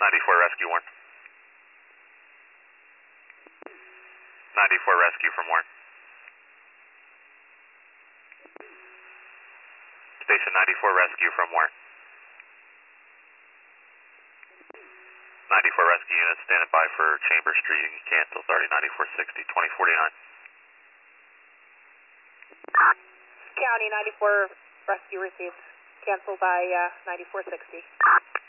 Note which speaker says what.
Speaker 1: 94 Rescue Warren. 94 Rescue from Warren. Station 94 Rescue from Warren. 94 Rescue unit standing by for Chambers Street and cancel authority 9460 2049.
Speaker 2: County 94 Rescue received. Cancel by 9460.